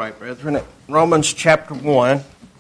right, brethren, Romans chapter 1.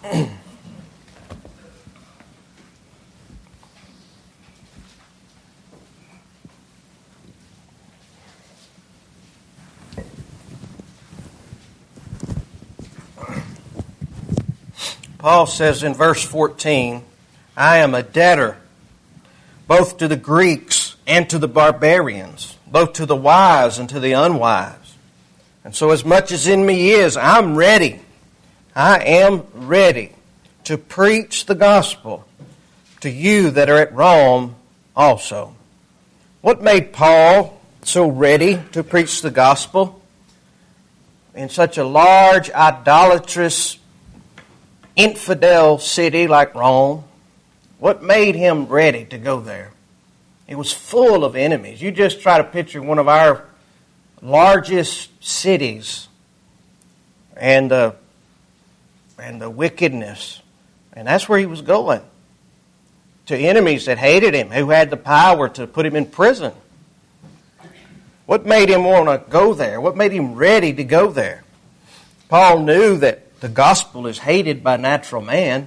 Paul says in verse 14, I am a debtor both to the Greeks and to the barbarians, both to the wise and to the unwise. And so as much as in me is, I'm ready. I am ready to preach the gospel to you that are at Rome also. What made Paul so ready to preach the gospel in such a large, idolatrous, infidel city like Rome? What made him ready to go there? It was full of enemies. You just try to picture one of our largest cities and the wickedness. And that's where he was going. To enemies that hated him, who had the power to put him in prison. What made him want to go there? What made him ready to go there? Paul knew that the gospel is hated by natural man.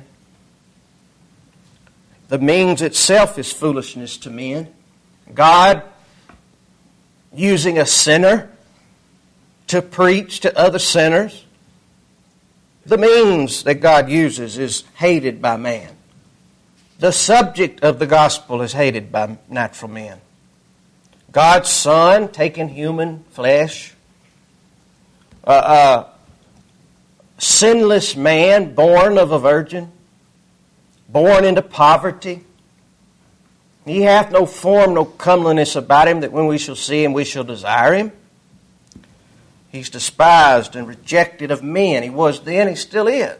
The means itself is foolishness to men. God using a sinner to preach to other sinners. The means that God uses is hated by man. The subject of the gospel is hated by natural men. God's Son taking human flesh. Sinless man born of a virgin. Born into poverty. He hath no form, no comeliness about him, that when we shall see him, we shall desire him. He's despised and rejected of men. He was then, he still is.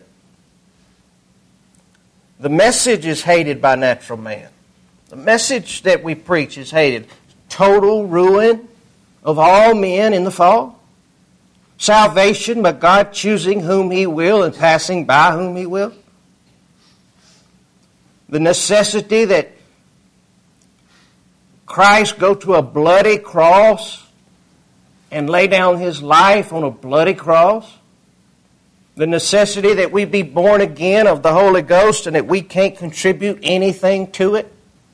The message is hated by natural man. The message that we preach is hated. Total ruin of all men in the fall. Salvation by God choosing whom He will and passing by whom He will. The necessity that Christ go to a bloody cross and lay down His life on a bloody cross. The necessity that we be born again of the Holy Ghost and that we can't contribute anything to it.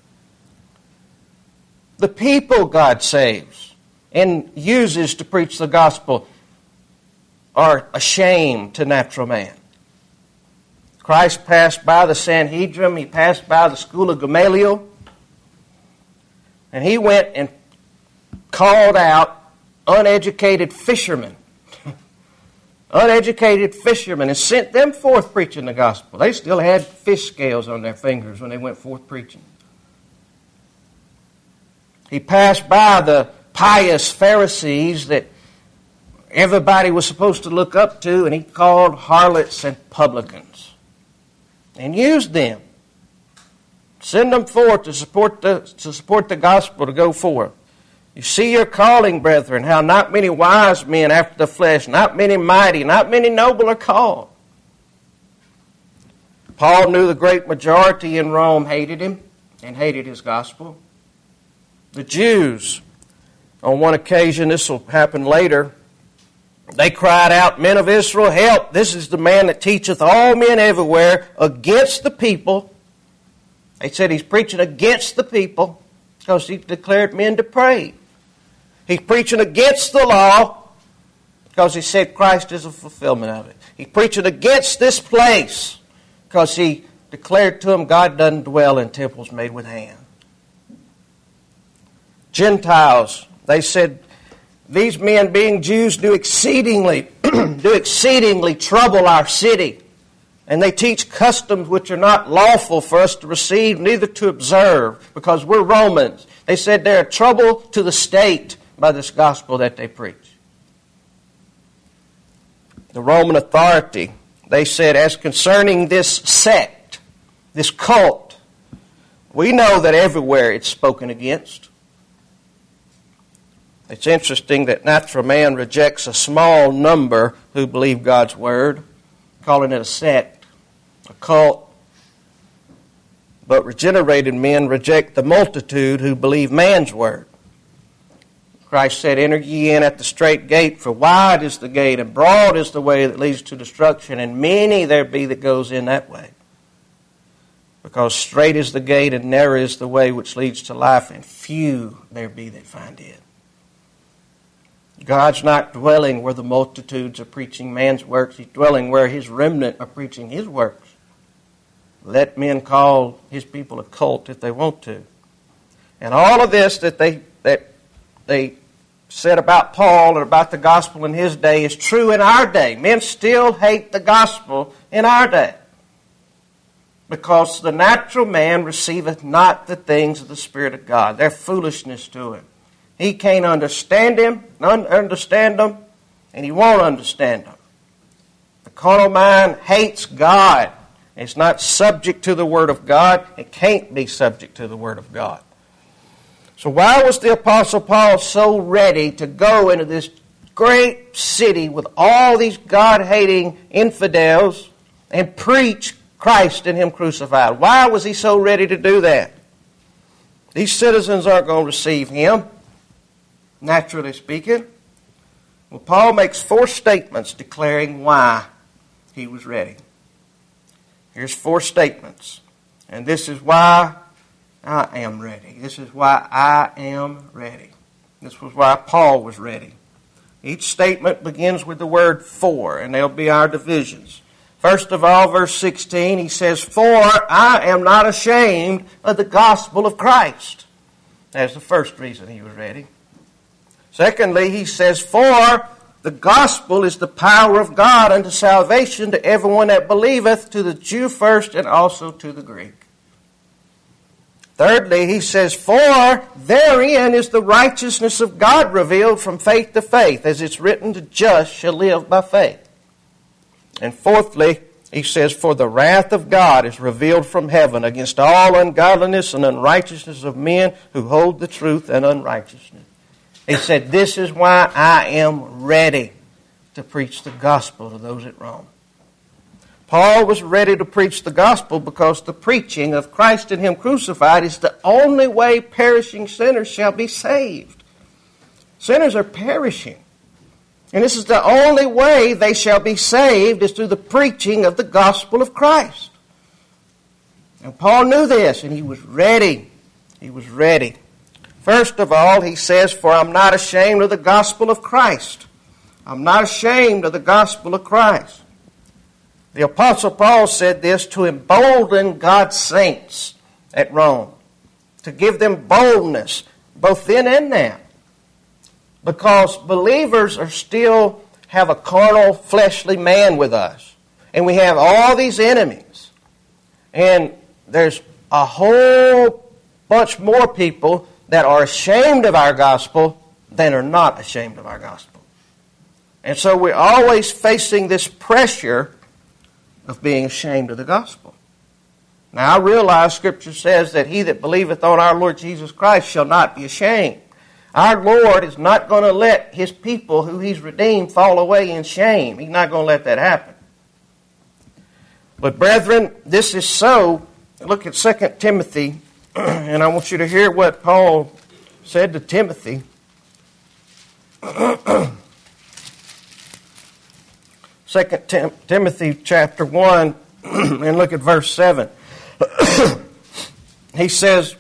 The people God saves and uses to preach the gospel are a shame to natural man. Christ passed by the Sanhedrin. He passed by the school of Gamaliel. And He went and called out uneducated fishermen. Uneducated fishermen, and sent them forth preaching the gospel. They still had fish scales on their fingers when they went forth preaching. He passed by the pious Pharisees that everybody was supposed to look up to, and He called harlots and publicans. And used them. Send them forth to support the gospel to go forth. You see your calling, brethren, how not many wise men after the flesh, not many mighty, not many noble are called. Paul knew the great majority in Rome hated him and hated his gospel. The Jews, on one occasion, this will happen later, they cried out, Men of Israel, help! This is the man that teacheth all men everywhere against the people. They said he's preaching against the people because he declared men to pray. He's preaching against the law because he said Christ is a fulfillment of it. He's preaching against this place because he declared to them God doesn't dwell in temples made with hands. Gentiles, they said, these men being Jews do exceedingly trouble our city. And they teach customs which are not lawful for us to receive, neither to observe, because we're Romans. They said they're a trouble to the state by this gospel that they preach. The Roman authority, they said, as concerning this sect, this cult, we know that everywhere it's spoken against. It's interesting that natural man rejects a small number who believe God's word, calling it a sect, a cult. But regenerated men reject the multitude who believe man's word. Christ said, "Enter ye in at the strait gate, for wide is the gate, and broad is the way that leads to destruction, and many there be that goes in that way. Because strait is the gate, and narrow is the way which leads to life, and few there be that find it." God's not dwelling where the multitudes are preaching man's works. He's dwelling where His remnant are preaching His works. Let men call His people a cult if they want to. And all of this that they said about Paul and about the gospel in his day is true in our day. Men still hate the gospel in our day. Because the natural man receiveth not the things of the Spirit of God. They're foolishness to him. He can't understand them, and he won't understand them. The carnal mind hates God. It's not subject to the Word of God. It can't be subject to the Word of God. So why was the Apostle Paul so ready to go into this great city with all these God-hating infidels and preach Christ and Him crucified? Why was he so ready to do that? These citizens aren't going to receive him, naturally speaking. Well, Paul makes 4 statements declaring why he was ready. Here's 4 statements. And this is why I am ready. This is why I am ready. This was why Paul was ready. Each statement begins with the word "for," and they'll be our divisions. First of all, verse 16, he says, "For I am not ashamed of the gospel of Christ." That's the first reason he was ready. Secondly, he says, "For the gospel is the power of God unto salvation to everyone that believeth, to the Jew first and also to the Greek." Thirdly, he says, "For therein is the righteousness of God revealed from faith to faith, as it's written, the just shall live by faith." And fourthly, he says, "For the wrath of God is revealed from heaven against all ungodliness and unrighteousness of men who hold the truth in unrighteousness." He said, this is why I am ready to preach the gospel to those at Rome. Paul was ready to preach the gospel because the preaching of Christ and Him crucified is the only way perishing sinners shall be saved. Sinners are perishing. And this is the only way they shall be saved is through the preaching of the gospel of Christ. And Paul knew this, and he was ready. He was ready. First of all, he says, "For I'm not ashamed of the gospel of Christ." I'm not ashamed of the gospel of Christ. The Apostle Paul said this to embolden God's saints at Rome, to give them boldness, both then and now. Because believers are still have a carnal, fleshly man with us. And we have all these enemies. And there's a whole bunch more people that are ashamed of our gospel than are not ashamed of our gospel. And so we're always facing this pressure of being ashamed of the gospel. Now I realize Scripture says that he that believeth on our Lord Jesus Christ shall not be ashamed. Our Lord is not going to let His people who He's redeemed fall away in shame. He's not going to let that happen. But brethren, this is so. Look at 2 Timothy, and I want you to hear what Paul said to Timothy. 2 Timothy chapter 1, and look at verse 7. He says,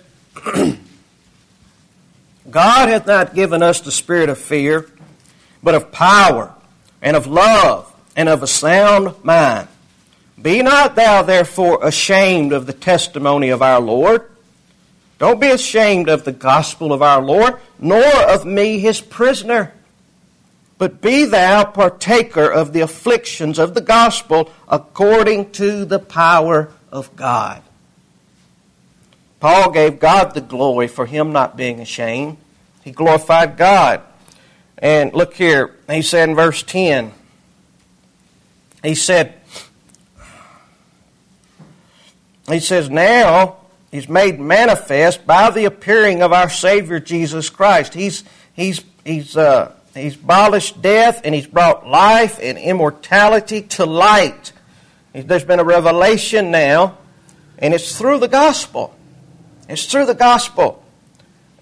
"God hath not given us the spirit of fear, but of power, and of love, and of a sound mind. Be not thou therefore ashamed of the testimony of our Lord." Don't be ashamed of the gospel of our Lord, nor of me his prisoner. But be thou partaker of the afflictions of the gospel according to the power of God. Paul gave God the glory for him not being ashamed. He glorified God. And look here, he said in verse 10, he says, "Now he's made manifest by the appearing of our Savior Jesus Christ." He's abolished death, and He's brought life and immortality to light. There's been a revelation now, and it's through the gospel. It's through the gospel.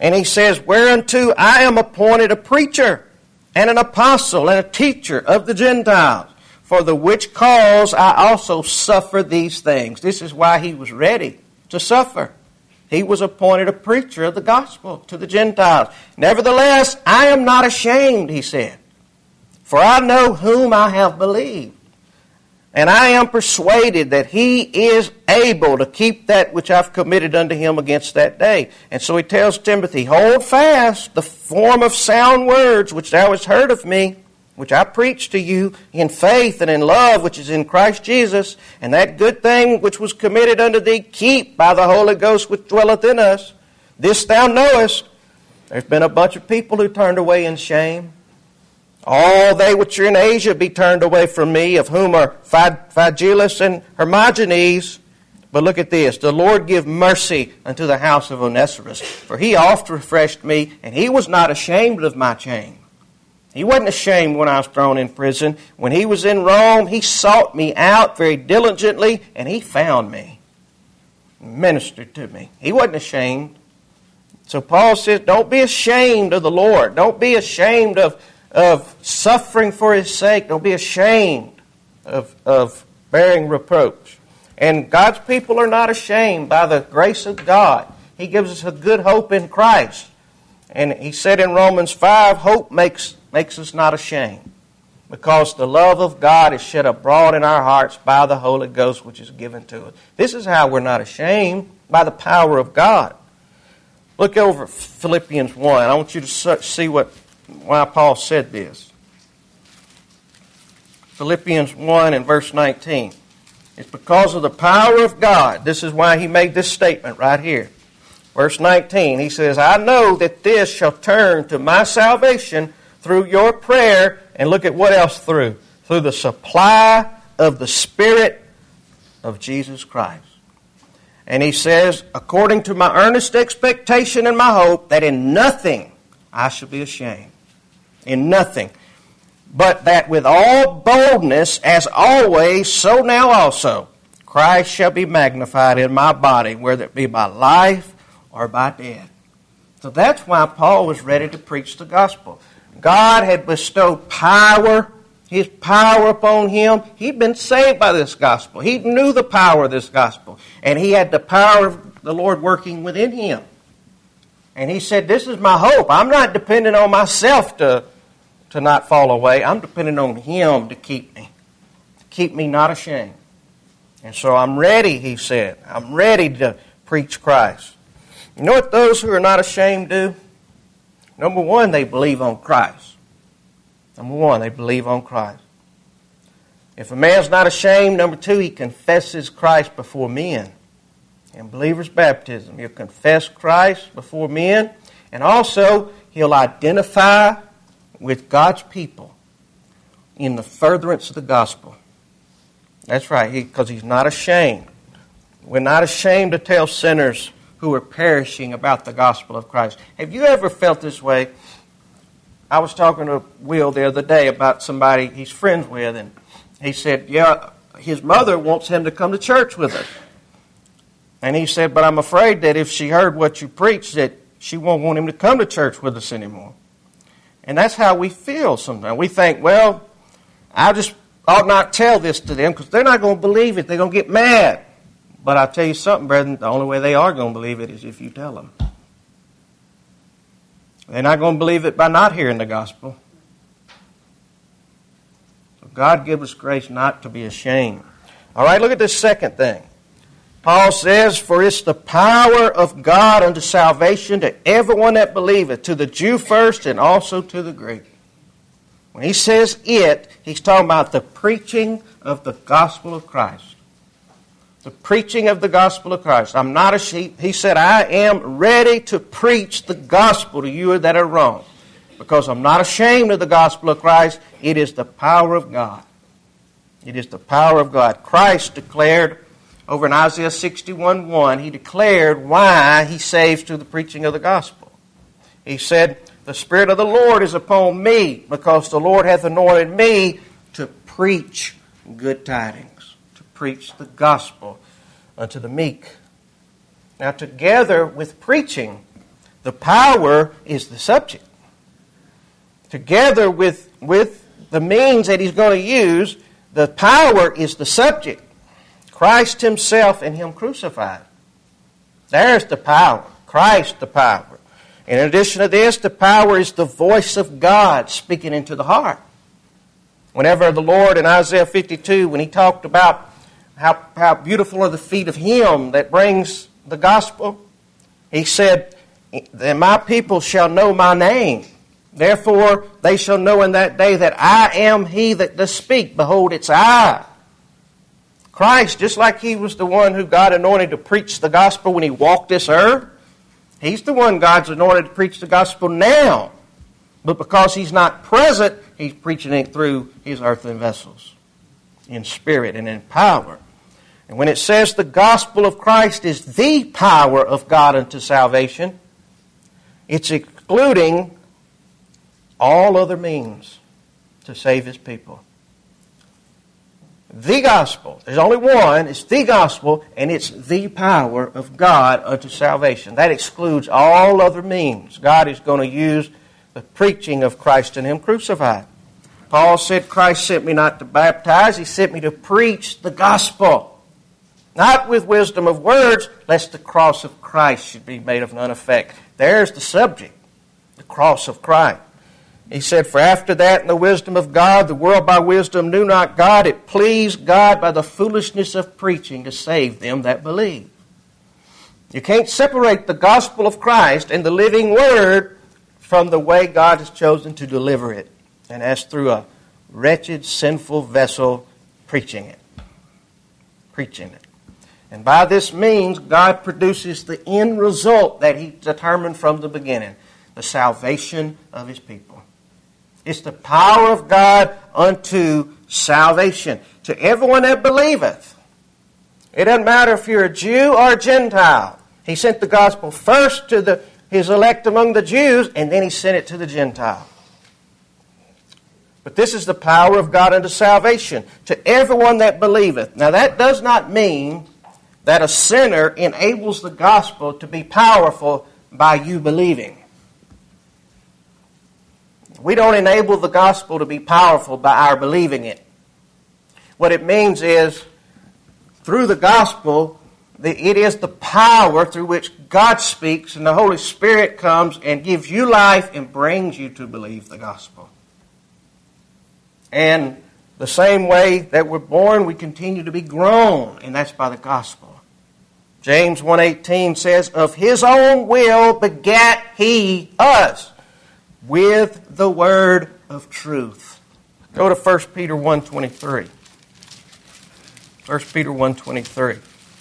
And he says, whereunto I am appointed a preacher and an apostle and a teacher of the Gentiles, for the which cause I also suffer these things. This is why he was ready to suffer. He was appointed a preacher of the gospel to the Gentiles. Nevertheless, I am not ashamed, he said, for I know whom I have believed. And I am persuaded that he is able to keep that which I've committed unto him against that day. And so he tells Timothy, hold fast the form of sound words which thou hast heard of me, which I preach to you in faith and in love which is in Christ Jesus. And that good thing which was committed unto thee, keep by the Holy Ghost which dwelleth in us. This thou knowest. There's been a bunch of people who turned away in shame. All they which are in Asia be turned away from me, of whom are Phygelus and Hermogenes. But look at this. The Lord give mercy unto the house of Onesimus, for he oft refreshed me, and he was not ashamed of my chain. He wasn't ashamed when I was thrown in prison. When he was in Rome, he sought me out very diligently, and he found me, ministered to me. He wasn't ashamed. So Paul says, don't be ashamed of the Lord. Don't be ashamed of suffering for his sake. Don't be ashamed of bearing reproach. And God's people are not ashamed by the grace of God. He gives us a good hope in Christ. And he said in Romans 5, hope makes us not ashamed, because the love of God is shed abroad in our hearts by the Holy Ghost which is given to us. This is how we're not ashamed, by the power of God. Look over Philippians 1. I want you to see why Paul said this. Philippians 1 and verse 19. It's because of the power of God. This is why he made this statement right here. Verse 19, he says, I know that this shall turn to my salvation through your prayer. And look at what else through. Through the supply of the Spirit of Jesus Christ. And he says, according to my earnest expectation and my hope, that in nothing I shall be ashamed. In nothing. But that with all boldness, as always, so now also, Christ shall be magnified in my body, whether it be by life or by death. So that's why Paul was ready to preach the gospel. God had bestowed power, his power upon him. He'd been saved by this gospel. He knew the power of this gospel. And he had the power of the Lord working within him. And he said, this is my hope. I'm not dependent on myself to not fall away. I'm dependent on him to keep me not ashamed. And so I'm ready, he said. I'm ready to preach Christ. You know what those who are not ashamed do? Number one, they believe on Christ. Number one, they believe on Christ. If a man's not ashamed, number two, he confesses Christ before men. In believer's baptism, he'll confess Christ before men, and also he'll identify with God's people in the furtherance of the gospel. That's right, because he's not ashamed. We're not ashamed to tell sinners who are perishing about the gospel of Christ. Have you ever felt this way? I was talking to Will the other day about somebody he's friends with, and he said, yeah, his mother wants him to come to church with us. And he said, but I'm afraid that if she heard what you preached, that she won't want him to come to church with us anymore. And that's how we feel sometimes. We think, well, I just ought not tell this to them because they're not going to believe it. They're going to get mad. But I'll tell you something, brethren, the only way they are going to believe it is if you tell them. They're not going to believe it by not hearing the gospel. So God give us grace not to be ashamed. All right, look at this second thing. Paul says, for it's the power of God unto salvation to everyone that believeth, to the Jew first and also to the Greek. When he says it, he's talking about the preaching of the gospel of Christ. The preaching of the gospel of Christ. I'm not ashamed. He said, I am ready to preach the gospel to you that are wrong. Because I'm not ashamed of the gospel of Christ. It is the power of God. It is the power of God. Christ declared over in Isaiah 61:1, he declared why he saves through the preaching of the gospel. He said, the Spirit of the Lord is upon me, because the Lord hath anointed me to preach good tidings, to preach the gospel unto the meek. Now together with preaching, The power is the subject. Together with the means that he's going to use, the power is the subject. Christ himself and him crucified. There's the power. Christ the power. In addition to this, the power is the voice of God speaking into the heart. Whenever the Lord in Isaiah 52, when he talked about how beautiful are the feet of him that brings the gospel, he said, that my people shall know my name. Therefore they shall know in that day that I am he that does speak. Behold, it's I. Christ, just like he was the one who God anointed to preach the gospel when he walked this earth, he's the one God's anointed to preach the gospel now. But because he's not present, he's preaching it through his earthen vessels, in spirit and in power. And when it says the gospel of Christ is the power of God unto salvation, it's excluding all other means to save his people. The gospel, there's only one, it's the gospel, and it's the power of God unto salvation. That excludes all other means. God is going to use the preaching of Christ and him crucified. Paul said, Christ sent me not to baptize, he sent me to preach the gospel. Not with wisdom of words, lest the cross of Christ should be made of none effect. There's the subject, the cross of Christ. He said, for after that in the wisdom of God, the world by wisdom knew not God. It pleased God by the foolishness of preaching to save them that believe. You can't separate the gospel of Christ and the living word from the way God has chosen to deliver it. And that's through a wretched, sinful vessel preaching it. Preaching it. And by this means, God produces the end result that he determined from the beginning, the salvation of his people. It's the power of God unto salvation to everyone that believeth. It doesn't matter if you're a Jew or a Gentile. He sent the gospel first to his elect among the Jews, and then he sent it to the Gentile. But this is the power of God unto salvation to everyone that believeth. Now that does not mean that a sinner enables the gospel to be powerful by you believing. We don't enable the gospel to be powerful by our believing it. What it means is, through the gospel, it is the power through which God speaks and the Holy Spirit comes and gives you life and brings you to believe the gospel. And the same way that we're born, we continue to be grown, and that's by the gospel. James 1:18 says, of his own will begat he us with the word of truth. Go to 1 Peter 1:23. 1 Peter 1:23.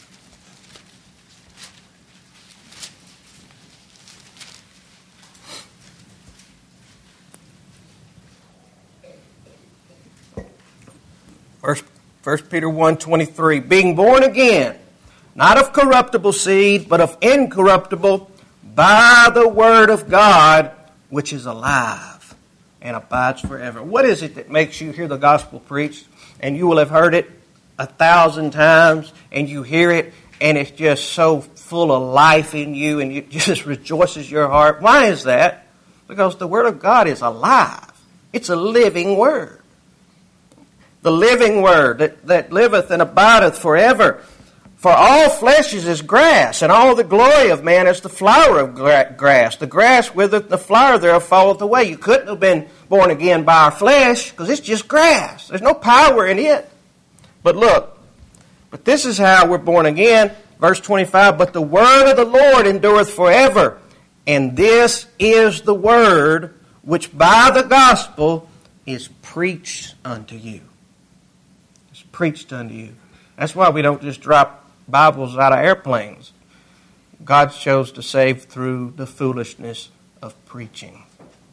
First Peter 1:23, being born again, not of corruptible seed, but of incorruptible, by the word of God, which is alive and abides forever. What is it that makes you hear the gospel preached, and you will have heard it 1,000 times, and you hear it, and it's just so full of life in you, and it just rejoices your heart? Why is that? Because the word of God is alive. It's a living word. The living word that liveth and abideth forever. For all flesh is as grass, and all the glory of man is the flower of grass. The grass withereth, the flower thereof falleth away. You couldn't have been born again by our flesh, because it's just grass. There's no power in it. But look, but this is how we're born again. Verse 25, but the word of the Lord endureth forever. And this is the word which by the gospel is preached unto you. It's preached unto you. That's why we don't just drop Bibles out of airplanes. God chose to save through the foolishness of preaching.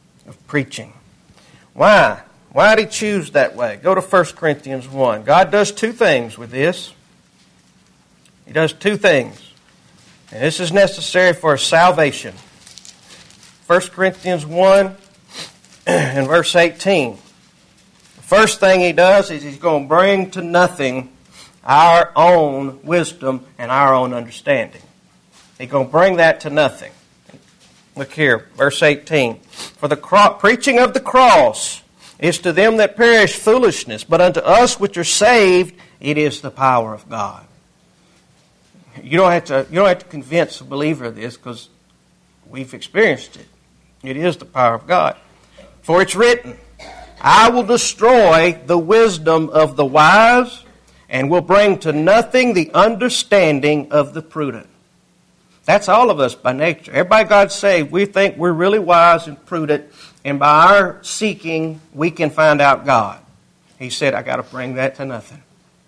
Why? Why did he choose that way? Go to 1 Corinthians 1. God does two things with this. He does two things. And this is necessary for salvation. 1 Corinthians 1 and verse 18. The first thing he does is he's going to bring to nothing our own wisdom and our own understanding. He's going to bring that to nothing. Look here, verse 18. For the preaching of the cross is to them that perish foolishness, but unto us which are saved, it is the power of God. You don't have to convince a believer of this, because we've experienced it. It is the power of God. For it's written, I will destroy the wisdom of the wise, and will bring to nothing the understanding of the prudent. That's all of us by nature. Everybody God's saved, we think we're really wise and prudent, and by our seeking, we can find out God. He said, I got to bring that to nothing.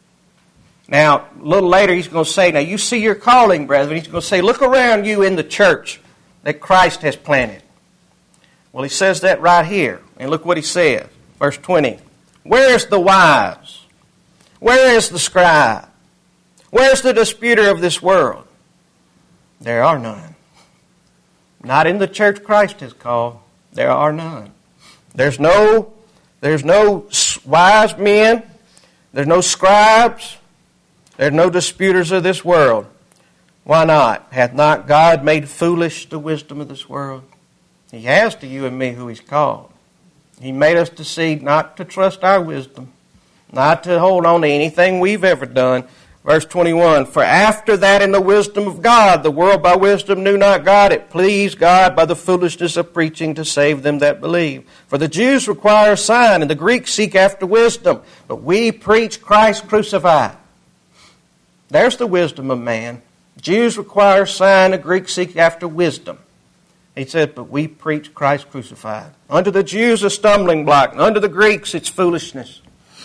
Now, a little later, he's going to say, now you see your calling, brethren. He's going to say, look around you in the church that Christ has planted. Well, he says that right here. And look what he says. Verse 20. Where is the wise? Where is the scribe? Where is the disputer of this world? There are none. Not in the church Christ has called. There are none. There's no wise men. There's no scribes. There's no disputers of this world. Why not? Hath not God made foolish the wisdom of this world? He has to you and me who He's called. He made us to see not to trust our wisdom, not to hold on to anything we've ever done. Verse 21, for after that in the wisdom of God, the world by wisdom knew not God. It pleased God by the foolishness of preaching to save them that believe. For the Jews require a sign, and the Greeks seek after wisdom. But we preach Christ crucified. There's the wisdom of man. Jews require a sign, the Greeks seek after wisdom. He said, but we preach Christ crucified. Unto the Jews a stumbling block, and unto the Greeks it's foolishness.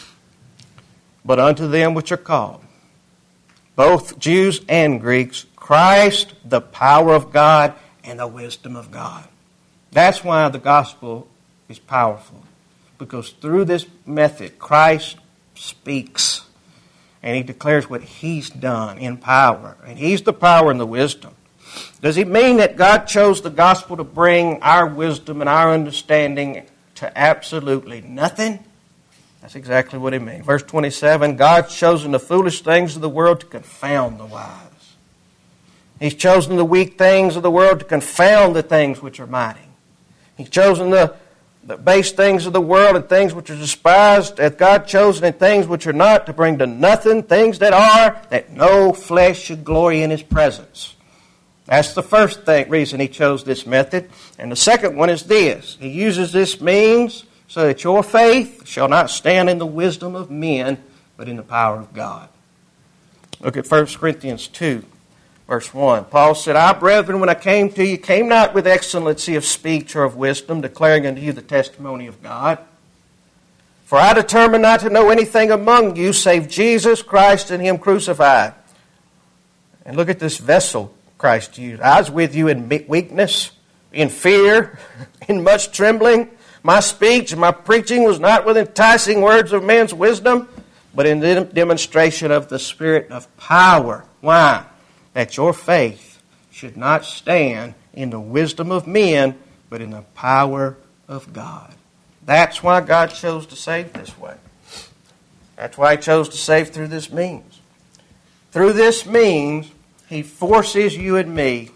But unto them which are called, both Jews and Greeks, Christ, the power of God and the wisdom of God. That's why the gospel is powerful. Because through this method, Christ speaks. And He declares what He's done in power. And He's the power and the wisdom. Does it mean that God chose the gospel to bring our wisdom and our understanding to absolutely nothing? That's exactly what it means. Verse 27, God's chosen the foolish things of the world to confound the wise. He's chosen the weak things of the world to confound the things which are mighty. He's chosen the base things of the world and things which are despised, hath God chosen, and things which are not, to bring to nothing things that are, that no flesh should glory in His presence. That's the first reason He chose this method. And the second one is this. He uses this means so that your faith shall not stand in the wisdom of men, but in the power of God. Look at 1 Corinthians 2, verse 1. Paul said, I, brethren, when I came to you, came not with excellency of speech or of wisdom, declaring unto you the testimony of God. For I determined not to know anything among you, save Jesus Christ and Him crucified. And look at this vessel Christ used. I was with you in weakness, in fear, in much trembling. My speech and my preaching was not with enticing words of man's wisdom, but in the demonstration of the Spirit of power. Why? That your faith should not stand in the wisdom of men, but in the power of God. That's why God chose to save this way. That's why He chose to save through this means. Through this means, He forces you and me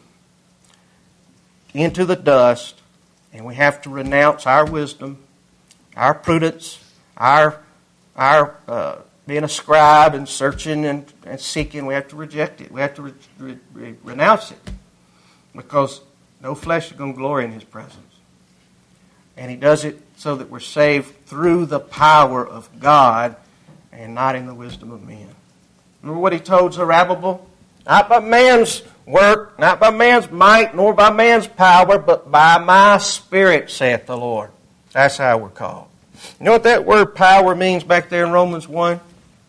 into the dust, and we have to renounce our wisdom, our prudence, our being a scribe and searching and seeking. We have to reject it. We have to renounce it, because no flesh is going to glory in His presence. And He does it so that we're saved through the power of God and not in the wisdom of men. Remember what He told Zerubbabel? Not by man's work, not by man's might, nor by man's power, but by my Spirit, saith the Lord. That's how we're called. You know what that word power means back there in Romans 1?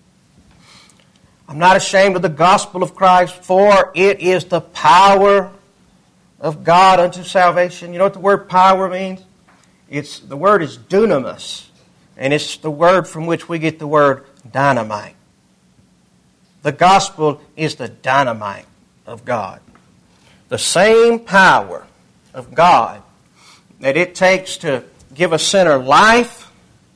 I'm not ashamed of the gospel of Christ, for it is the power of God unto salvation. You know what the word power means? The word is dunamis, and it's the word from which we get the word dynamite. The gospel is the dynamite of God. The same power of God that it takes to give a sinner life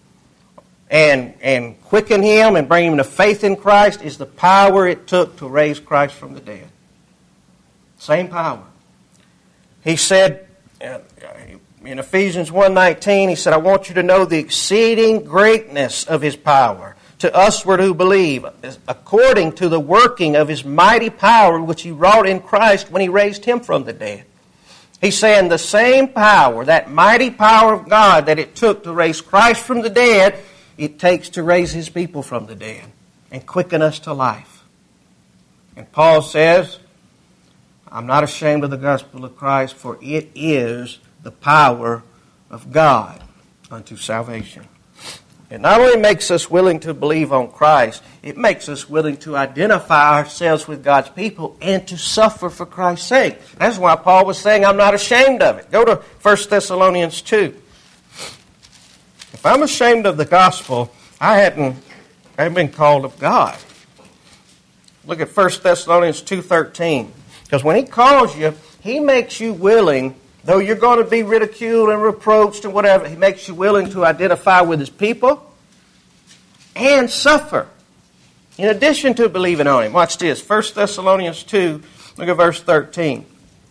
and quicken him and bring him to faith in Christ is the power it took to raise Christ from the dead. Same power. He said In Ephesians 1:19, he said, I want you to know the exceeding greatness of his power to usward who believe, according to the working of his mighty power, which he wrought in Christ when he raised him from the dead. He's saying the same power, that mighty power of God that it took to raise Christ from the dead, it takes to raise his people from the dead and quicken us to life. And Paul says, I'm not ashamed of the gospel of Christ, for it is the power of God unto salvation. It not only makes us willing to believe on Christ, it makes us willing to identify ourselves with God's people and to suffer for Christ's sake. That's why Paul was saying, I'm not ashamed of it. Go to 1 Thessalonians 2. If I'm ashamed of the gospel, I haven't been called of God. Look at 1 Thessalonians 2:13. Because when he calls you, he makes you willing, though you're going to be ridiculed and reproached and whatever, he makes you willing to identify with his people and suffer in addition to believing on him. Watch this. 1 Thessalonians 2, look at verse 13.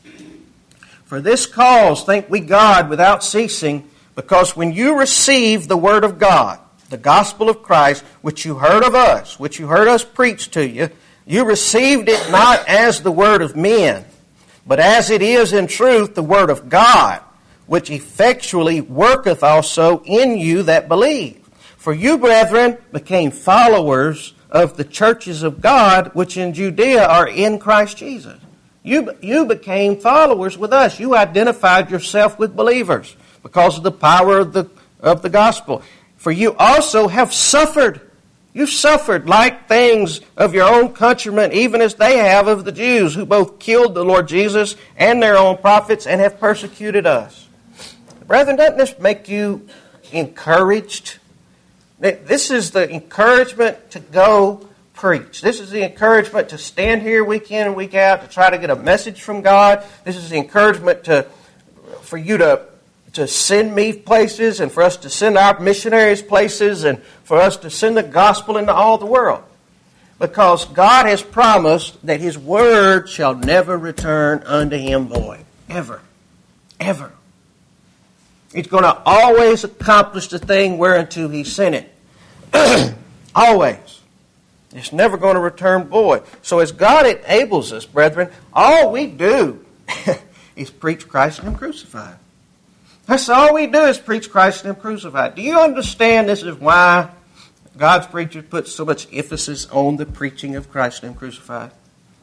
For this cause thank we God without ceasing, because when you received the word of God, the gospel of Christ, which you heard of us, which you heard us preach to you, you received it not as the word of men, but as it is in truth the word of God, which effectually worketh also in you that believe. For you, brethren, became followers of the churches of God, which in Judea are in Christ Jesus. You became followers with us. You identified yourself with believers because of the power of the gospel. For you also have suffered. You've suffered like things of your own countrymen, even as they have of the Jews, who both killed the Lord Jesus and their own prophets and have persecuted us. Brethren, doesn't this make you encouraged? This is the encouragement to go preach. This is the encouragement to stand here week in and week out to try to get a message from God. This is the encouragement for you to send me places and for us to send our missionaries places and for us to send the gospel into all the world. Because God has promised that his word shall never return unto him void. Ever. Ever. It's going to always accomplish the thing whereunto he sent it. Always. It's never going to return void. So as God enables us, brethren, all we do is preach Christ and him crucified. That's all we do is preach Christ and him crucified. Do you understand this is why God's preachers put so much emphasis on the preaching of Christ and him crucified?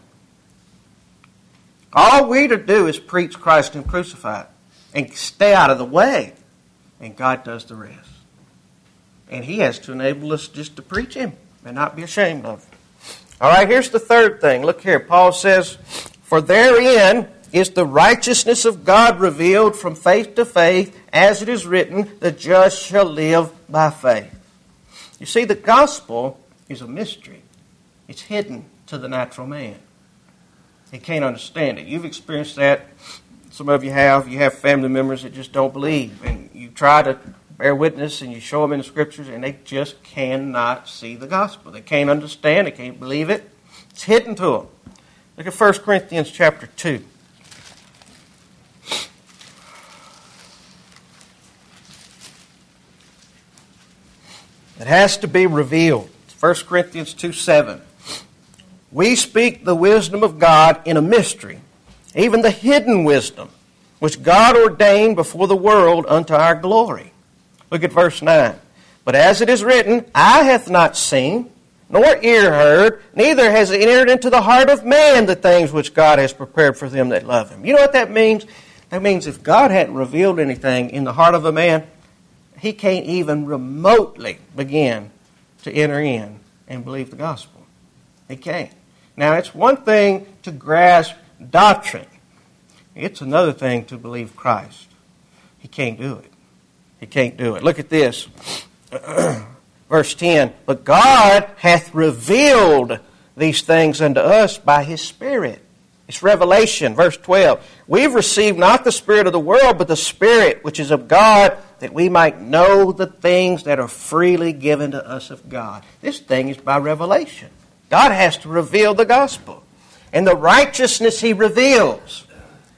All we to do is preach Christ and him crucified and stay out of the way. And God does the rest. And he has to enable us just to preach him and not be ashamed of it. All right, here's the third thing. Look here. Paul says, for therein is the righteousness of God revealed from faith to faith, as it is written, the just shall live by faith. You see, the gospel is a mystery. It's hidden to the natural man. He can't understand it. You've experienced that. Some of you have. You have family members that just don't believe. And you try to bear witness and you show them in the scriptures and they just cannot see the gospel. They can't understand. They can't believe it. It's hidden to them. Look at 1 Corinthians chapter 2. It has to be revealed. 1 Corinthians 2:7. We speak the wisdom of God in a mystery, even the hidden wisdom, which God ordained before the world unto our glory. Look at verse 9. But as it is written, eye hath not seen, nor ear heard, neither has it entered into the heart of man the things which God has prepared for them that love him. You know what that means? That means if God hadn't revealed anything in the heart of a man, he can't even remotely begin to enter in and believe the gospel. He can't. Now, it's one thing to grasp doctrine. It's another thing to believe Christ. He can't do it. He can't do it. Look at this. Verse 10. But God hath revealed these things unto us by his Spirit. It's revelation. Verse 12. We've received not the spirit of the world, but the Spirit which is of God, that we might know the things that are freely given to us of God. This thing is by revelation. God has to reveal the gospel. And the righteousness he reveals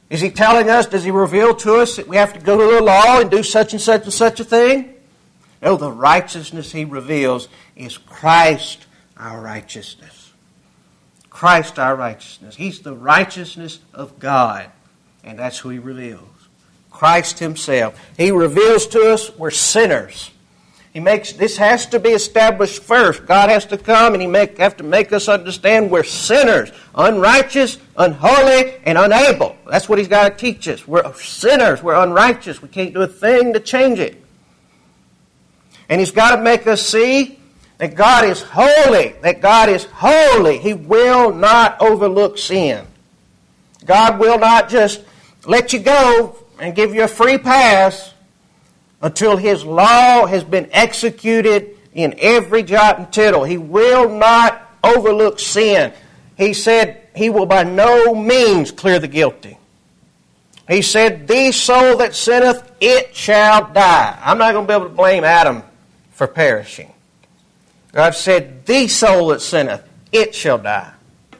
Is He telling us, does He reveal to us that we have to go to the law and do such and such and such a thing? No, the righteousness He reveals is Christ our righteousness. Christ our righteousness. He's the righteousness of God, and that's who He reveals. Christ Himself. He reveals to us we're sinners. This has to be established first. God has to come and He have to make us understand we're sinners, unrighteous, unholy, and unable. That's what He's got to teach us. We're sinners. We're unrighteous. We can't do a thing to change it. And He's got to make us see that God is holy. That God is holy. He will not overlook sin. God will not just let you go and give you a free pass until His law has been executed in every jot and tittle. He will not overlook sin. He said He will by no means clear the guilty. He said, "The soul that sinneth, it shall die." I'm not going to be able to blame Adam for perishing. God said, "The soul that sinneth, it shall die."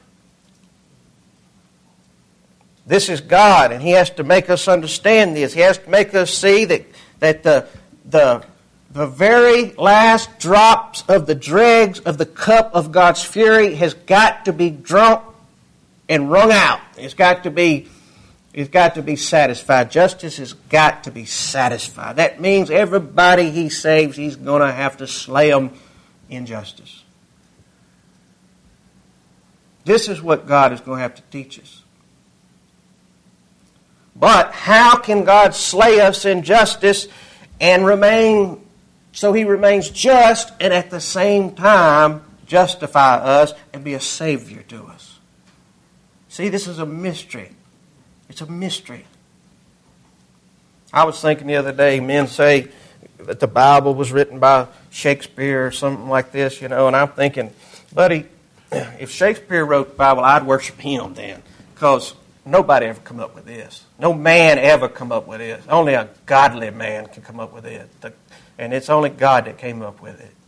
This is God, and He has to make us understand this. He has to make us see that the very last drops of the dregs of the cup of God's fury has got to be drunk and wrung out. It's got to be satisfied. Justice has got to be satisfied. That means everybody He saves, He's going to have to slay them in justice. This is what God is going to have to teach us. But how can God slay us in justice and remain, so He remains just and at the same time justify us and be a Savior to us? See, this is a mystery. It's a mystery. I was thinking the other day, men say that the Bible was written by Shakespeare or something like this, and I'm thinking, buddy, if Shakespeare wrote the Bible, I'd worship him then, because nobody ever come up with this. No man ever come up with this. Only a godly man can come up with it. And it's only God that came up with it.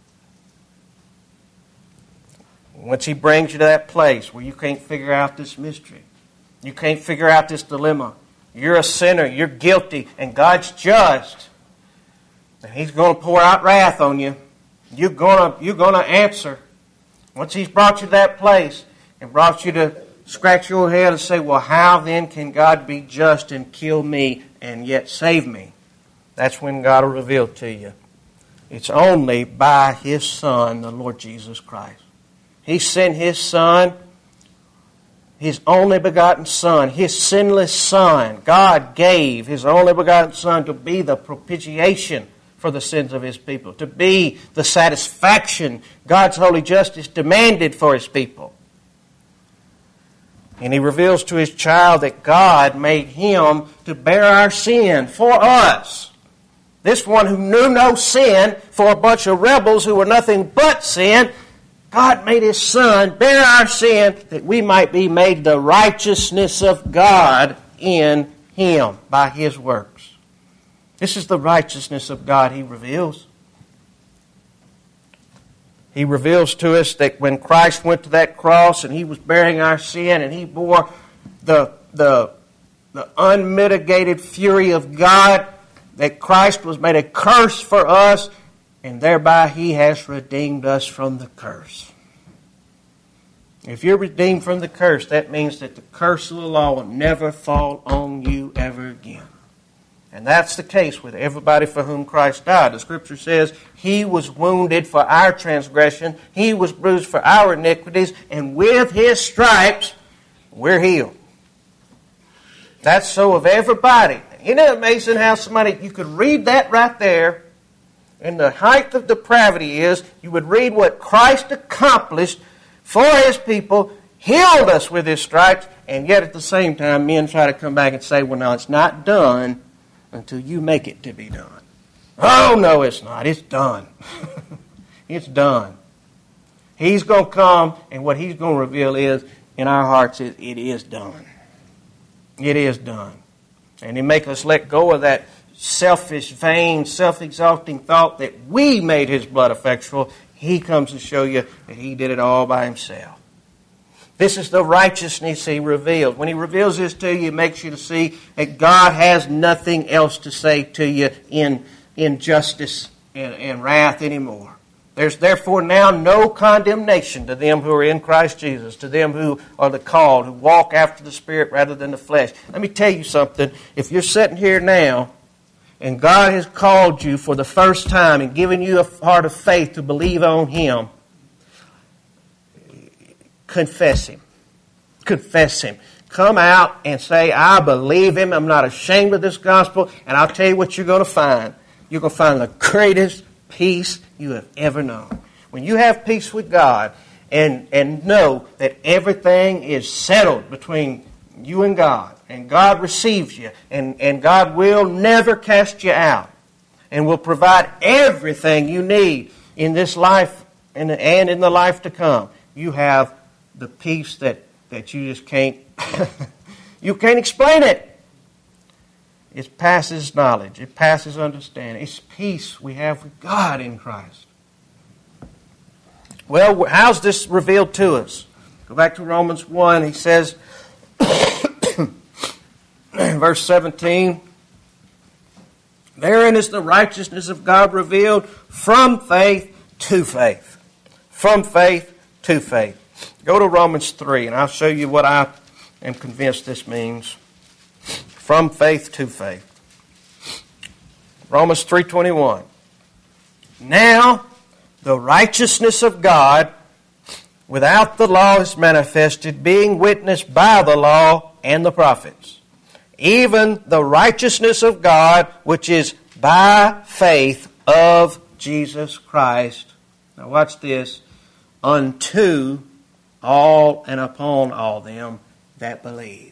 Once He brings you to that place where you can't figure out this mystery, you can't figure out this dilemma, you're a sinner, you're guilty, and God's just, and He's going to pour out wrath on you, you're going to answer. Once He's brought you to that place and brought you to scratch your head and say, well, how then can God be just and kill me and yet save me? That's when God will reveal to you. It's only by His Son, the Lord Jesus Christ. He sent His Son, His only begotten Son, His sinless Son. God gave His only begotten Son to be the propitiation for the sins of His people, to be the satisfaction God's holy justice demanded for His people. And He reveals to His child that God made Him to bear our sin for us. This one who knew no sin, for a bunch of rebels who were nothing but sin, God made His Son bear our sin that we might be made the righteousness of God in Him by His works. This is the righteousness of God He reveals. He reveals to us that when Christ went to that cross and He was bearing our sin and He bore the unmitigated fury of God, that Christ was made a curse for us, and thereby He has redeemed us from the curse. If you're redeemed from the curse, that means that the curse of the law will never fall on you ever again. And that's the case with everybody for whom Christ died. The Scripture says, He was wounded for our transgression, He was bruised for our iniquities, and with His stripes, we're healed. That's so of everybody. Isn't it amazing how you could read that right there, and the height of depravity is, you would read what Christ accomplished for His people, healed us with His stripes, and yet at the same time, men try to come back and say, well, no, it's not done until you make it to be done. Oh, no, it's not. It's done. It's done. He's going to come, and what He's going to reveal is, in our hearts, it is done. It is done. And He make us let go of that selfish, vain, self-exalting thought that we made His blood effectual. He comes to show you that He did it all by Himself. This is the righteousness He reveals. When He reveals this to you, He makes you to see that God has nothing else to say to you in justice and wrath anymore. There's therefore now no condemnation to them who are in Christ Jesus, to them who are the called, who walk after the Spirit rather than the flesh. Let me tell you something. If you're sitting here now and God has called you for the first time and given you a heart of faith to believe on Him, confess Him. Confess Him. Come out and say, I believe Him. I'm not ashamed of this gospel. And I'll tell you what you're going to find. You're going to find the greatest peace you have ever known. When you have peace with God and know that everything is settled between you and God receives you, and God will never cast you out, and will provide everything you need in this life and in the life to come, you have the peace that you just can't, you can't explain it. It passes knowledge. It passes understanding. It's peace we have with God in Christ. Well, how's this revealed to us? Go back to Romans 1. He says, verse 17, therein is the righteousness of God revealed from faith to faith. From faith to faith. Go to Romans 3, and I'll show you what I am convinced this means. From faith to faith. Romans 3:21. Now the righteousness of God without the law is manifested, being witnessed by the law and the prophets. Even the righteousness of God which is by faith of Jesus Christ. Now watch this. Unto all and upon all them that believe.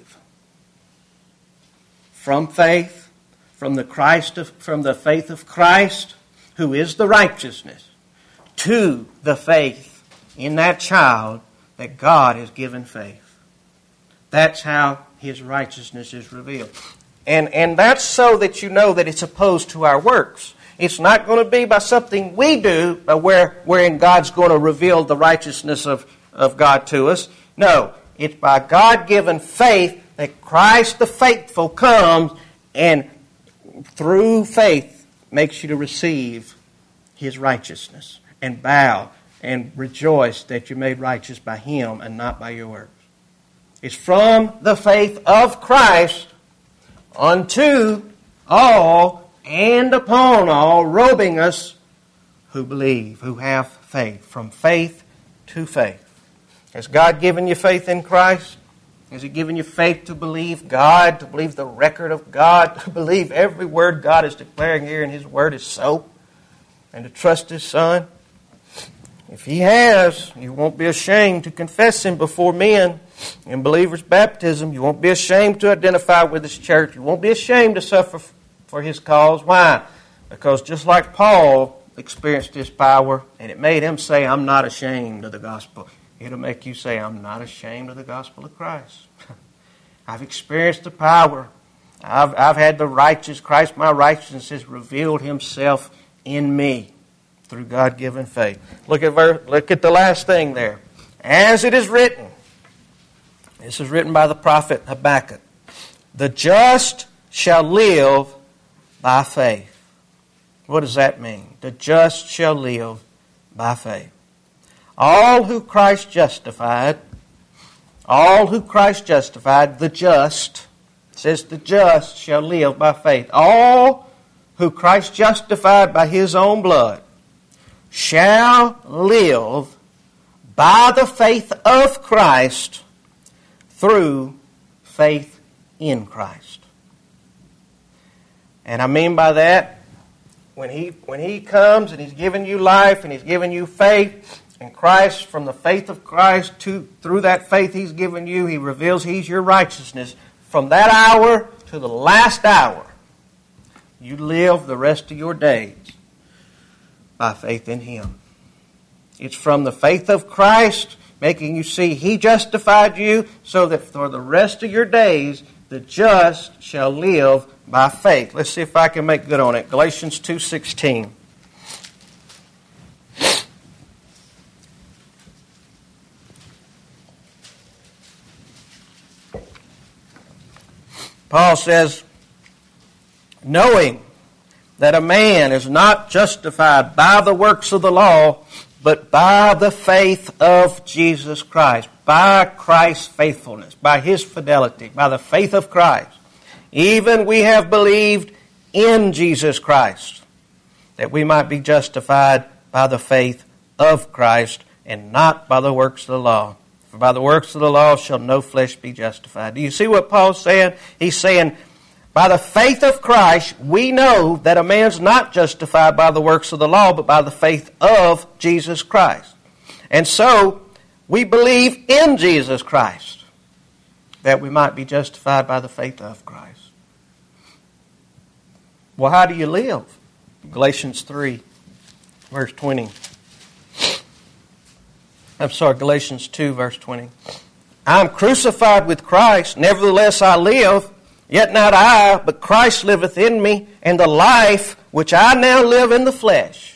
From faith, from the faith of Christ, who is the righteousness, to the faith in that child that God has given faith. That's how His righteousness is revealed. And that's so that you know that it's opposed to our works. It's not going to be by something we do, wherein God's going to reveal the righteousness of God to us. No, it's by God-given faith that Christ the faithful comes and through faith makes you to receive His righteousness and bow and rejoice that you're made righteous by Him and not by your works. It's from the faith of Christ unto all and upon all, robing us who believe, who have faith. From faith to faith. Has God given you faith in Christ? Has He given you faith to believe God, to believe the record of God, to believe every word God is declaring here in His Word is so, and to trust His Son? If He has, you won't be ashamed to confess Him before men in believers' baptism. You won't be ashamed to identify with His church. You won't be ashamed to suffer for His cause. Why? Because just like Paul experienced His power, and it made him say, I'm not ashamed of the gospel. It'll make you say, I'm not ashamed of the gospel of Christ. I've experienced the power. I've had the righteous. Christ, my righteousness, has revealed Himself in me through God-given faith. Look at the last thing there. As it is written. This is written by the prophet Habakkuk. The just shall live by faith. What does that mean? The just shall live by faith. All who Christ justified, the just, it says the just shall live by faith. All who Christ justified by His own blood shall live by the faith of Christ through faith in Christ. And I mean by that, when he comes and He's given you life and He's given you faith, and Christ, from the faith of Christ, through that faith He's given you, He reveals He's your righteousness. From that hour to the last hour, you live the rest of your days by faith in Him. It's from the faith of Christ, making you see He justified you, so that for the rest of your days, the just shall live by faith. Let's see if I can make good on it. Galatians 2:16. Paul says, knowing that a man is not justified by the works of the law, but by the faith of Jesus Christ, by Christ's faithfulness, by His fidelity, by the faith of Christ. Even we have believed in Jesus Christ, that we might be justified by the faith of Christ, and not by the works of the law. For by the works of the law shall no flesh be justified. Do you see what Paul's saying? He's saying, by the faith of Christ, we know that a man's not justified by the works of the law, but by the faith of Jesus Christ. And so, we believe in Jesus Christ, that we might be justified by the faith of Christ. Well, how do you live? Galatians 3, verse 20. Galatians 2, verse 20. I am crucified with Christ, nevertheless I live, yet not I, but Christ liveth in me, and the life which I now live in the flesh,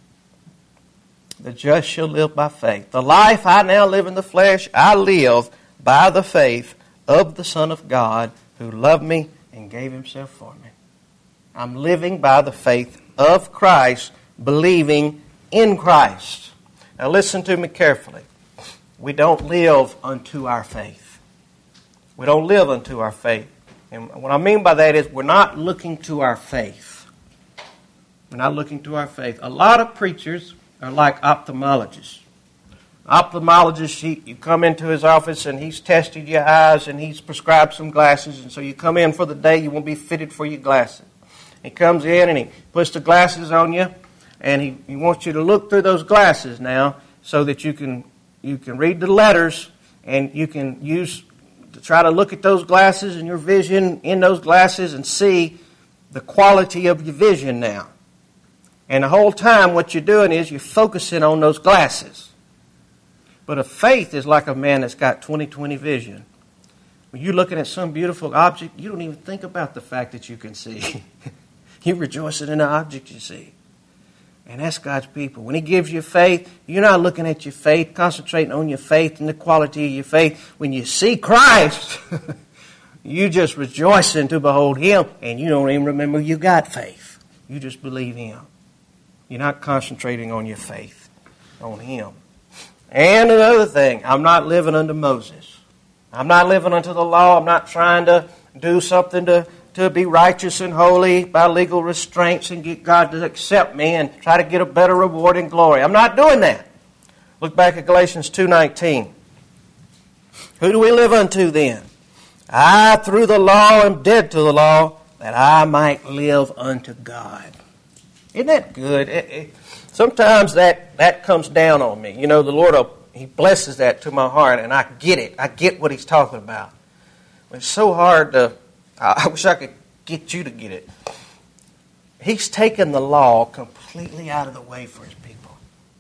the just shall live by faith. The life I now live in the flesh, I live by the faith of the Son of God, who loved me and gave Himself for me. I'm living by the faith of Christ, believing in Christ. Now listen to me carefully. We don't live unto our faith. We don't live unto our faith. And what I mean by that is we're not looking to our faith. We're not looking to our faith. A lot of preachers are like ophthalmologists. Ophthalmologist, you come into his office and he's tested your eyes and he's prescribed some glasses, and so you come in for the day, you won't be fitted for your glasses. He comes in and he puts the glasses on you, and he wants you to look through those glasses now so that you can read the letters, and you can use to try to look at those glasses and your vision in those glasses and see the quality of your vision now. And the whole time what you're doing is you're focusing on those glasses. But a faith is like a man that's got 20/20 vision. When you're looking at some beautiful object, you don't even think about the fact that you can see. You're rejoicing in the object you see. And that's God's people. When He gives you faith, you're not looking at your faith, concentrating on your faith and the quality of your faith. When you see Christ, you just rejoicing to behold Him, and you don't even remember you got faith. You just believe Him. You're not concentrating on your faith, on Him. And another thing, I'm not living under Moses. I'm not living under the law. I'm not trying to do something to be righteous and holy by legal restraints and get God to accept me and try to get a better reward and glory. I'm not doing that. Look back at Galatians 2:19. Who do we live unto then? I, through the law, am dead to the law, that I might live unto God. Isn't that good? Sometimes that comes down on me. You know, the Lord, He blesses that to my heart, and I get it. I get what He's talking about. It's so hard to... I wish I could get you to get it. He's taken the law completely out of the way for His people,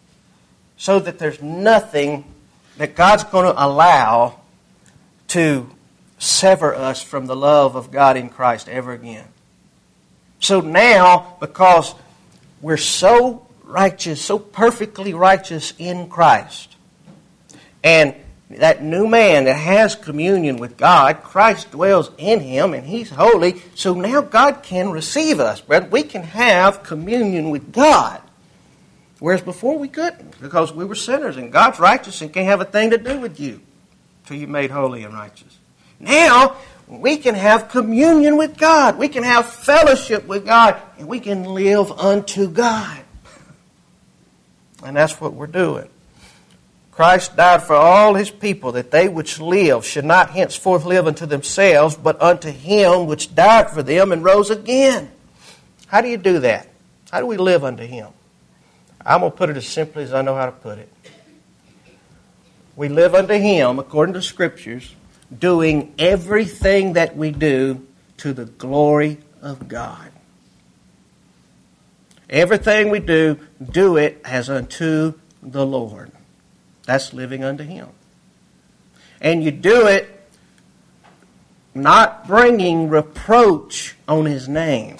so that there's nothing that God's going to allow to sever us from the love of God in Christ ever again. So now, because we're so righteous, so perfectly righteous in Christ, and that new man that has communion with God, Christ dwells in him, and he's holy, so now God can receive us. We can have communion with God. Whereas before we couldn't, because we were sinners, and God's righteous and can't have a thing to do with you till you're made holy and righteous. Now, we can have communion with God. We can have fellowship with God, and we can live unto God. And that's what we're doing. Christ died for all His people, that they which live should not henceforth live unto themselves, but unto Him which died for them and rose again. How do you do that? How do we live unto Him? I'm going to put it as simply as I know how to put it. We live unto Him, according to Scriptures, doing everything that we do to the glory of God. Everything we do it as unto the Lord. That's living unto Him. And you do it not bringing reproach on His name.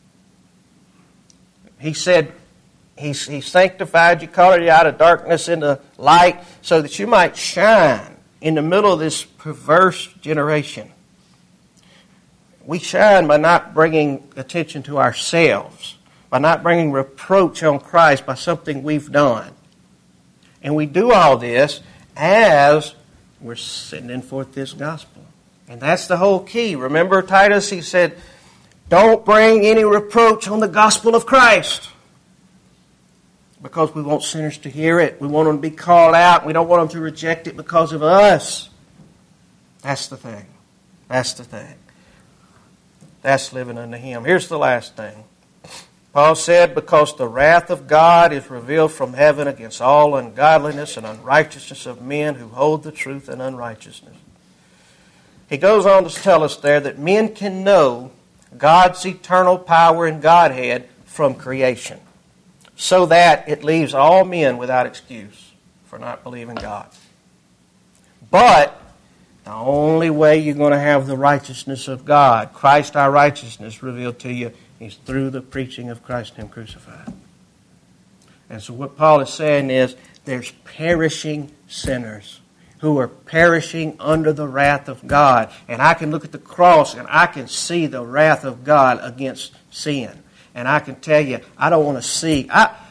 He said He sanctified you, called you out of darkness into light, so that you might shine in the middle of this perverse generation. We shine by not bringing attention to ourselves, by not bringing reproach on Christ by something we've done. And we do all this as we're sending forth this gospel. And that's the whole key. Remember Titus, he said, don't bring any reproach on the gospel of Christ. Because we want sinners to hear it. We want them to be called out. We don't want them to reject it because of us. That's the thing. That's the thing. That's living unto Him. Here's the last thing. Paul said, because the wrath of God is revealed from heaven against all ungodliness and unrighteousness of men who hold the truth in unrighteousness. He goes on to tell us there that men can know God's eternal power and Godhead from creation, so that it leaves all men without excuse for not believing God. But the only way you're going to have the righteousness of God, Christ our righteousness, revealed to you, is through the preaching of Christ and Him crucified. And so what Paul is saying is, there's perishing sinners who are perishing under the wrath of God. And I can look at the cross and I can see the wrath of God against sin. And I can tell you, I don't want to see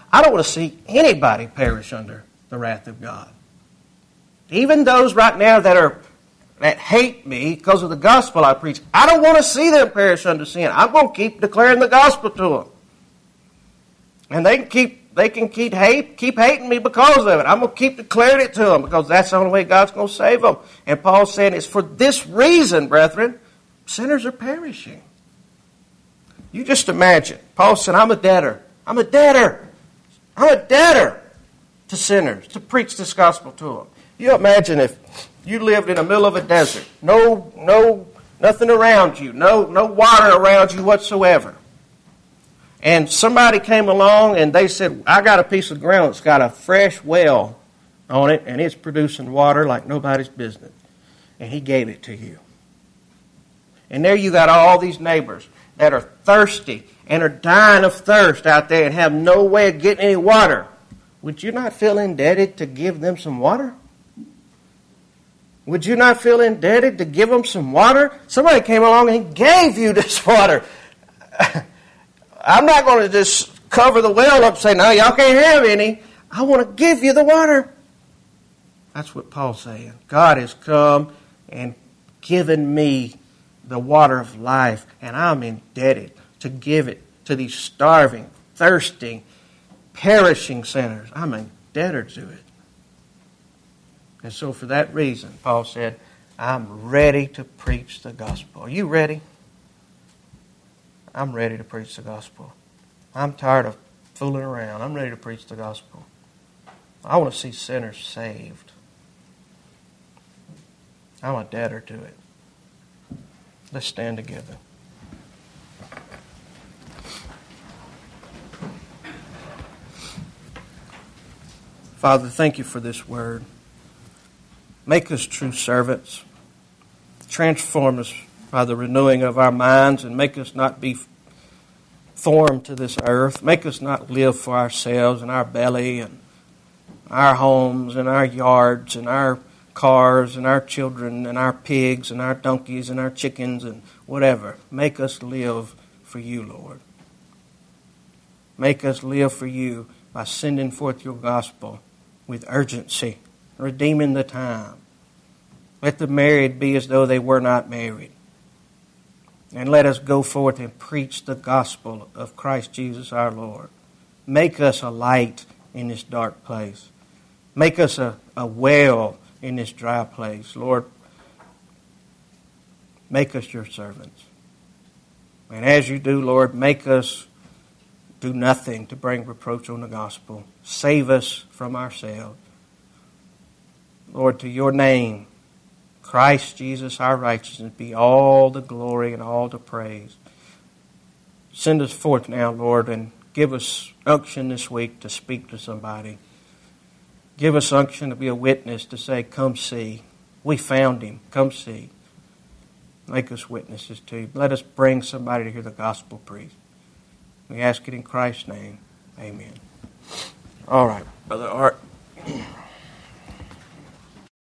anybody perish under the wrath of God. Even those right now that hate me because of the gospel I preach, I don't want to see them perish under sin. I'm going to keep declaring the gospel to them. And they can keep hating me because of it. I'm going to keep declaring it to them because that's the only way God's going to save them. And Paul's saying it's for this reason, brethren, sinners are perishing. You just imagine. Paul said, I'm a debtor. I'm a debtor. I'm a debtor to sinners to preach this gospel to them. You imagine if you lived in the middle of a desert, nothing around you, no water around you whatsoever. And somebody came along and they said, I got a piece of ground that's got a fresh well on it and it's producing water like nobody's business. And he gave it to you. And there you got all these neighbors that are thirsty and are dying of thirst out there and have no way of getting any water. Would you not feel indebted to give them some water? Would you not feel indebted to give them some water? Somebody came along and gave you this water. I'm not going to just cover the well up and say, no, y'all can't have any. I want to give you the water. That's what Paul's saying. God has come and given me the water of life, and I'm indebted to give it to these starving, thirsting, perishing sinners. I'm indebted to it. And so for that reason, Paul said, I'm ready to preach the gospel. Are you ready? I'm ready to preach the gospel. I'm tired of fooling around. I'm ready to preach the gospel. I want to see sinners saved. I'm a debtor to it. Let's stand together. Father, thank you for this word. Make us true servants. Transform us by the renewing of our minds and make us not be formed to this earth. Make us not live for ourselves and our belly and our homes and our yards and our cars and our children and our pigs and our donkeys and our chickens and whatever. Make us live for you, Lord. Make us live for you by sending forth your gospel with urgency, redeeming the time. Let the married be as though they were not married. And let us go forth and preach the gospel of Christ Jesus our Lord. Make us a light in this dark place. Make us a well in this dry place. Lord, make us your servants. And as you do, Lord, make us do nothing to bring reproach on the gospel. Save us from ourselves. Lord, to your name, Christ Jesus our righteousness, be all the glory and all the praise. Send us forth now, Lord, and give us unction this week to speak to somebody. Give us unction to be a witness, to say, come see. We found him. Come see. Make us witnesses to you. Let us bring somebody to hear the gospel preached. We ask it in Christ's name. Amen. All right, Brother Art.